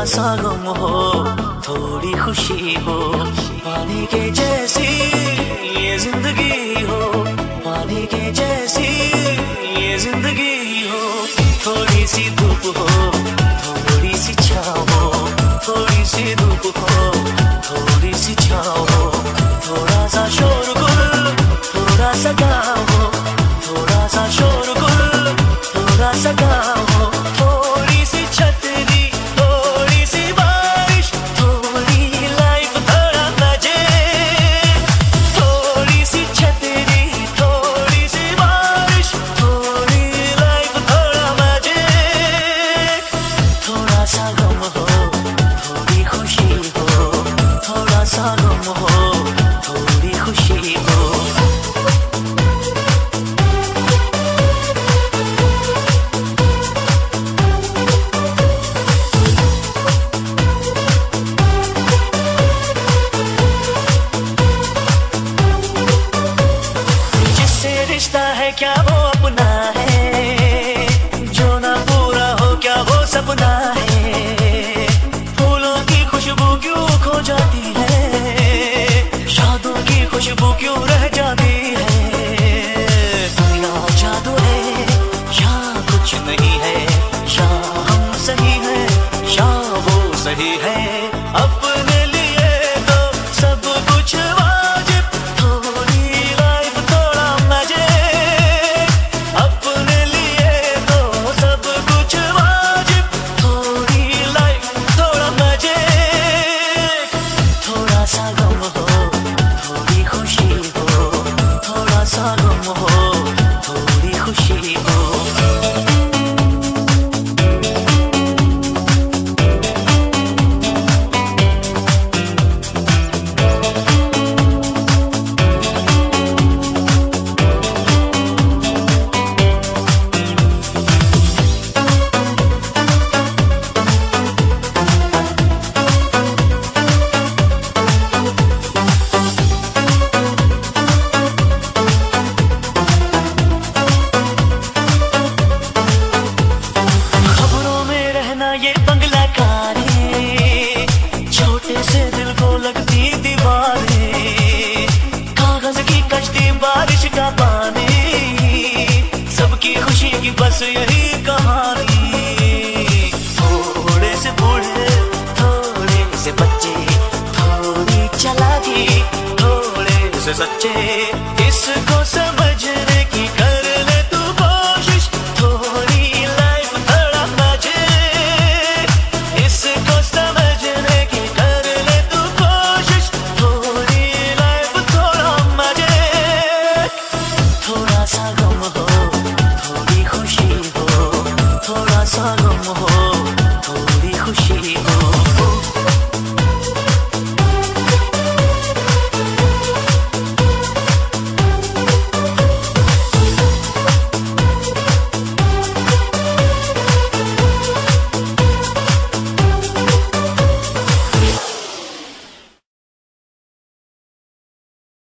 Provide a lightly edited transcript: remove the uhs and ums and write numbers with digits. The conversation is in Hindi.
सा गम हो, थोड़ी खुशी हो, पानी के जैसी ये जिंदगी हो, पानी के जैसी ये जिंदगी हो। थोड़ी सी धूप हो, थोड़ी सी छाँव हो, थोड़ी सी धूप हो, थोड़ी सी छाँव हो, थोड़ा सा शोरगुल, थोड़ा सा गाँव हो, थोड़ा सा शोरगुल, थोड़ा सा गाँव हो। थोड़ी सी छतरी, थोड़ी सी बारिश, थोड़ी लाइफ, थोड़ा मजे। थोड़ी सी छतरी, थोड़ी सी बारिश, थोड़ी लाइफ, थोड़ा मजे। थोड़ा सा गम हो, थोड़ी खुशी हो, थोड़ा सा गम हो, थोड़ी खुशी हो। रिश्ता है क्या वो अपना है, जो ना पूरा हो क्या वो सपना है। फूलों की खुशबू क्यों खो जाती है, यादों की खुशबू क्यों रह जाती है। दुनिया जादू है या कुछ नहीं है, या हम सही है या वो सही है। अपने लिए तो सब कुछ वाजिब, थोड़ी लाइफ थोड़ा मजे। अपने लिए तो सब कुछ वाजिब, थोड़ी लाइफ थोड़ा मजे। थोड़ा सा गम हो, थोड़ी खुशी हो, थोड़ा सा गम हो, थोड़ी खुशी हो। ये बंगला कारे, छोटे से दिल को लगती दीवारें, कागज की कश्ती बारिश का पानी, सबकी खुशी की बस यही कहानी। थोड़े से बूढ़े, थोड़े से बच्चे, थोड़ी चालाकी, थोड़े से सच्चे, इसको सब